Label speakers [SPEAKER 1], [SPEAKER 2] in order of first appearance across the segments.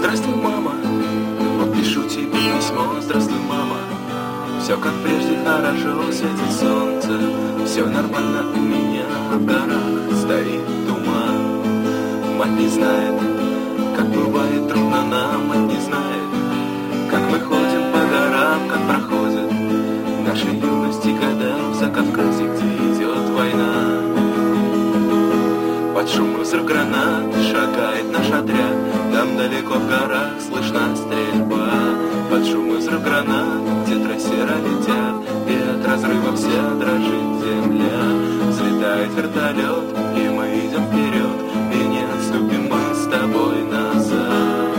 [SPEAKER 1] Здравствуй, мама, вот пишу тебе письмо. Здравствуй, мама, все как прежде хорошо, светит солнце. Все нормально у меня, в горах стоит туман. Мать не знает, как бывает трудно нам. Мать не знает, как мы ходим по горам, как проходят наши юности года в Закавказье, где идет война. Под шум и взрыв гранат шагает наш отряд. Там далеко в горах слышна стрельба. Под шум и взрыв гранат, где трассера летят, и от разрыва вся дрожит земля. Взлетает вертолет, и мы идем вперед, и не отступим мы с тобой назад.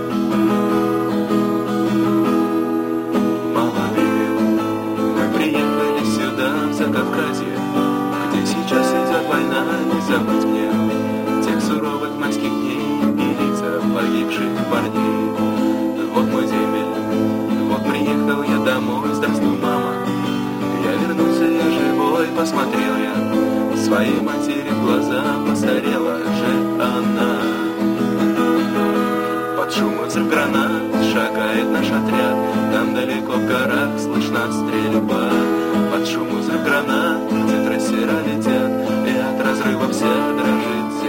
[SPEAKER 1] Мама, привет, мы приехали сюда, в Закавказье, где сейчас идет война. Не забыть мне тех суровых майских дней и лица погибших парней. Вот мой дембель, вот приехал я домой. Здравствуй, мама, я вернулся, я живой. Посмотрел я своей матери в глаза, постарела же она. Под шум и взрыв гранат шагает наш отряд. Там далеко в горах слышна стрельба. Под шум и взрыв гранат, где трассера летят, и от разрыва вся дрожит